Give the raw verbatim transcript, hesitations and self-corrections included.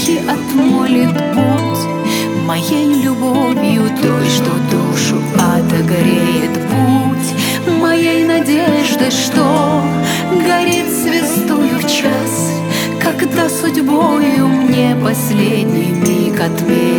стихи отмолит путь моей любовью, той, что душу отогреет путь моей надеждой, что горит звездою в час, когда судьбою мне последний миг отмерит.